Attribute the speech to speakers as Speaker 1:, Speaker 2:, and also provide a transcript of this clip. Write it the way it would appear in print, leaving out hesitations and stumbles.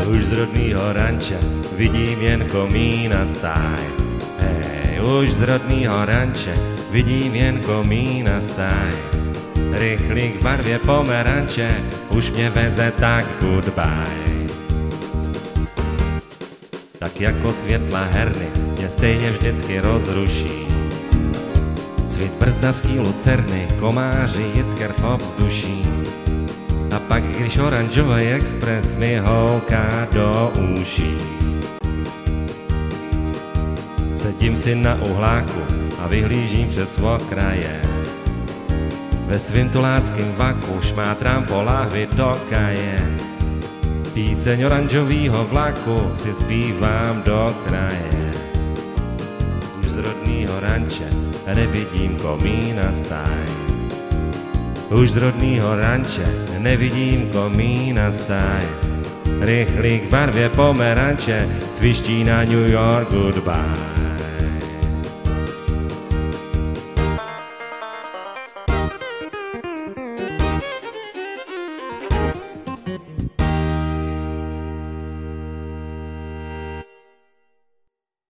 Speaker 1: Už z rodnýho ranče vidím jen komín a stáj. Hej, už z rodnýho ranče vidím jen komín a stáj. Rychlík v barvě pomeranče už mě veze, tak goodbye. Tak jako světla herny mě stejně vždycky rozruší. Svít brzdařský lucerny, komáři, jisker v ovzduší. A pak, když oranžový expres mi houká do uší. Sedím si na uhláku a vyhlížím přes okraje. Ve svým tuláckým vaku šmátrám po láhvi do kaje. Píseň oranžovýho vlaku si zpívám do kraje. Už z rodnýho ranče nevidím komín a stáj. Už z rodnýho ranče nevidím komín a stáj. Rychlík v barvě pomeranče sviští na New York goodbye.